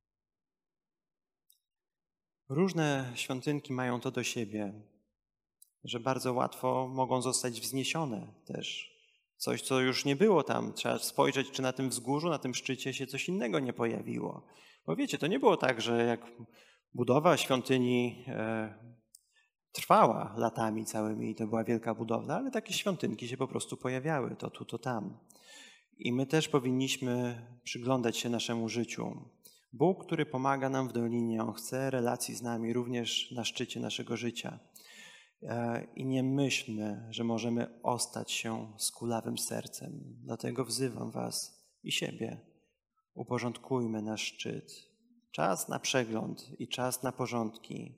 różne świątynki mają to do siebie, że bardzo łatwo mogą zostać wzniesione też. Coś, co już nie było tam. Trzeba spojrzeć, czy na tym wzgórzu, na tym szczycie się coś innego nie pojawiło. Bo wiecie, to nie było tak, że jak budowa świątyni e, trwała latami całymi i to była wielka budowla, ale takie świątynki się po prostu pojawiały, to tu, to tam. I my też powinniśmy przyglądać się naszemu życiu. Bóg, który pomaga nam w dolinie, On chce relacji z nami również na szczycie naszego życia. I nie myślmy, że możemy ostać się z kulawym sercem. Dlatego wzywam was i siebie. Uporządkujmy nasz szczyt. Czas na przegląd i czas na porządki.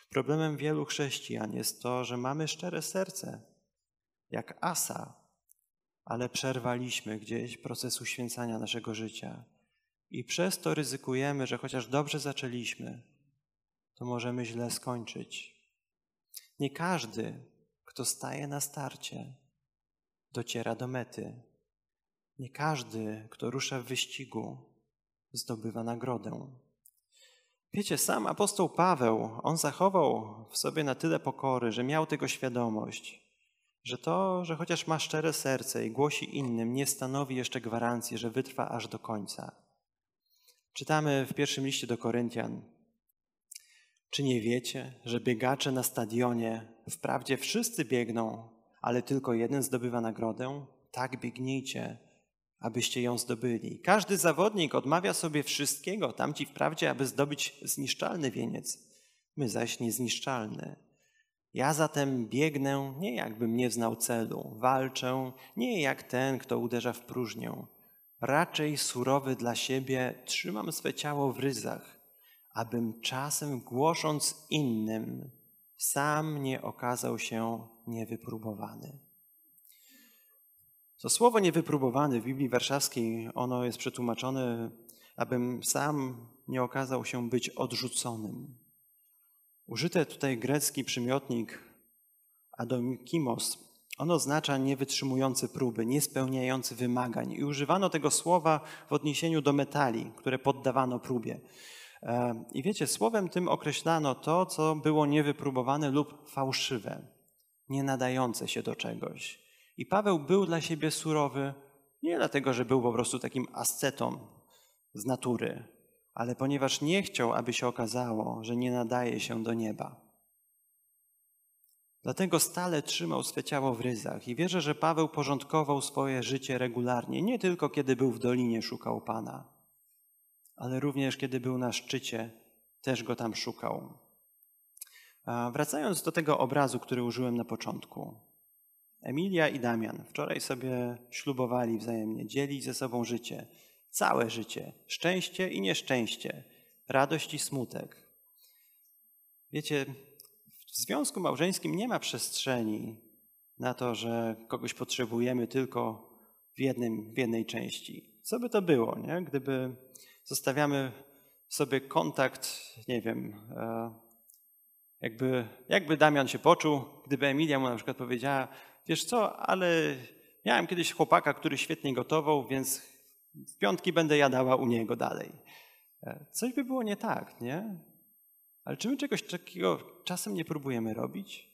Problemem wielu chrześcijan jest to, że mamy szczere serce, jak Asa, ale przerwaliśmy gdzieś proces uświęcania naszego życia i przez to ryzykujemy, że chociaż dobrze zaczęliśmy, to możemy źle skończyć. Nie każdy, kto staje na starcie, dociera do mety. Nie każdy, kto rusza w wyścigu, zdobywa nagrodę. Wiecie, sam apostoł Paweł, on zachował w sobie na tyle pokory, że miał tego świadomość, że to, że chociaż ma szczere serce i głosi innym, nie stanowi jeszcze gwarancji, że wytrwa aż do końca. Czytamy w pierwszym liście do Koryntian: czy nie wiecie, że biegacze na stadionie wprawdzie wszyscy biegną, ale tylko jeden zdobywa nagrodę? Tak biegnijcie, abyście ją zdobyli. Każdy zawodnik odmawia sobie wszystkiego, tamci wprawdzie, aby zdobyć zniszczalny wieniec, my zaś niezniszczalny. Ja zatem biegnę nie jakbym nie znał celu, walczę nie jak ten, kto uderza w próżnię. Raczej surowy dla siebie trzymam swe ciało w ryzach, abym czasem głosząc innym sam nie okazał się niewypróbowany. To słowo niewypróbowany w Biblii Warszawskiej, ono jest przetłumaczone, abym sam nie okazał się być odrzuconym. Użyty tutaj grecki przymiotnik adomikimos, on oznacza niewytrzymujący próby, niespełniający wymagań i używano tego słowa w odniesieniu do metali, które poddawano próbie. I wiecie, słowem tym określano to, co było niewypróbowane lub fałszywe, nie nadające się do czegoś. I Paweł był dla siebie surowy nie dlatego, że był po prostu takim ascetą z natury, ale ponieważ nie chciał, aby się okazało, że nie nadaje się do nieba. Dlatego stale trzymał swe ciało w ryzach i wierzę, że Paweł porządkował swoje życie regularnie, nie tylko kiedy był w dolinie, szukał Pana, ale również kiedy był na szczycie, też go tam szukał. A wracając do tego obrazu, który użyłem na początku. Emilia i Damian wczoraj sobie ślubowali wzajemnie dzielić ze sobą życie, całe życie, szczęście i nieszczęście, radość i smutek. Wiecie, w związku małżeńskim nie ma przestrzeni na to, że kogoś potrzebujemy tylko w, jednym, w jednej części. Co by to było, nie? Gdyby zostawiamy sobie kontakt, nie wiem, jakby, jakby Damian się poczuł, gdyby Emilia mu na przykład powiedziała: wiesz co, ale miałem kiedyś chłopaka, który świetnie gotował, więc w piątki będę jadała u niego dalej. Coś by było nie tak, nie? Ale czy my czegoś takiego czasem nie próbujemy robić?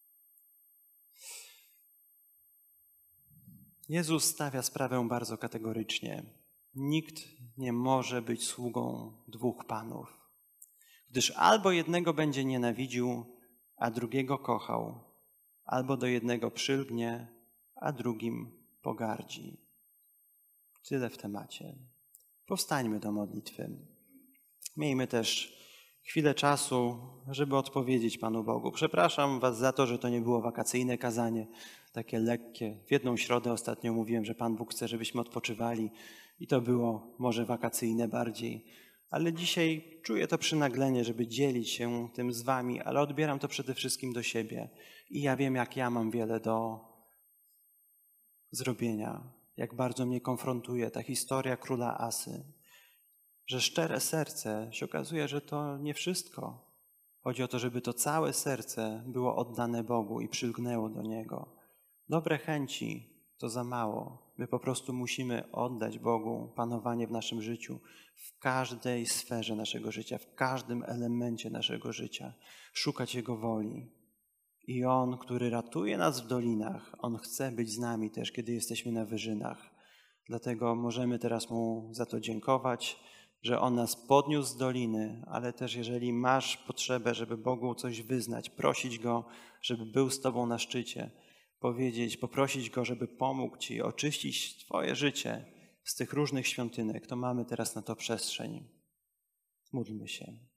Jezus stawia sprawę bardzo kategorycznie. Nikt nie może być sługą dwóch panów, gdyż albo jednego będzie nienawidził, a drugiego kochał, albo do jednego przylgnie, a drugim pogardzi. Tyle w temacie. Powstańmy do modlitwy. Miejmy też chwilę czasu, żeby odpowiedzieć Panu Bogu. Przepraszam Was za to, że to nie było wakacyjne kazanie, takie lekkie. W jedną środę ostatnio mówiłem, że Pan Bóg chce, żebyśmy odpoczywali i to było może wakacyjne bardziej. Ale dzisiaj czuję to przynaglenie, żeby dzielić się tym z Wami, ale odbieram to przede wszystkim do siebie. I ja wiem, jak ja mam wiele do zrobienia, jak bardzo mnie konfrontuje ta historia króla Asy. Że szczere serce się okazuje, że to nie wszystko. Chodzi o to, żeby to całe serce było oddane Bogu i przylgnęło do Niego. Dobre chęci to za mało. My po prostu musimy oddać Bogu panowanie w naszym życiu, w każdej sferze naszego życia, w każdym elemencie naszego życia. Szukać Jego woli. I On, który ratuje nas w dolinach, On chce być z nami też, kiedy jesteśmy na wyżynach. Dlatego możemy teraz Mu za to dziękować, że On nas podniósł z doliny, ale też jeżeli masz potrzebę, żeby Bogu coś wyznać, prosić Go, żeby był z Tobą na szczycie, powiedzieć, poprosić Go, żeby pomógł Ci oczyścić Twoje życie z tych różnych świątynek, to mamy teraz na to przestrzeń. Módlmy się.